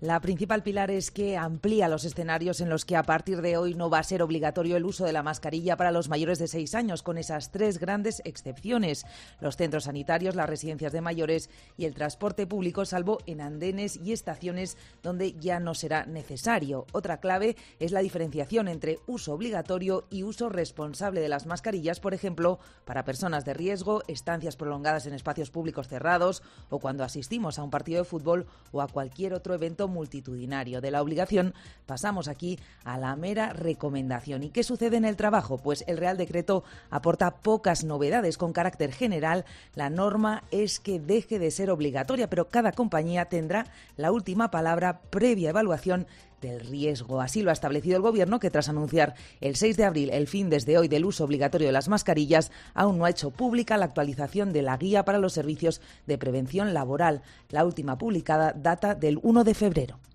La principal pilar es que amplía los escenarios en los que a partir de hoy no va a ser obligatorio el uso de la mascarilla para los mayores de 6 años, con esas 3 grandes excepciones: los centros sanitarios, las residencias de mayores y el transporte público, salvo en andenes y estaciones donde ya no será necesario. Otra clave es la diferenciación entre uso obligatorio y uso responsable de las mascarillas, por ejemplo, para personas de riesgo, estancias prolongadas en espacios públicos cerrados o cuando asistimos a un partido de fútbol o a cualquier otro evento multitudinario. De la obligación pasamos aquí a la mera recomendación. ¿Y qué sucede en el trabajo? Pues el Real Decreto aporta pocas novedades con carácter general. La norma es que deje de ser obligatoria, pero cada compañía tendrá la última palabra previa evaluación del riesgo. Así lo ha establecido el Gobierno, que tras anunciar el 6 de abril el fin desde hoy del uso obligatorio de las mascarillas, aún no ha hecho pública la actualización de la guía para los servicios de prevención laboral. La última publicada data del 1 de febrero.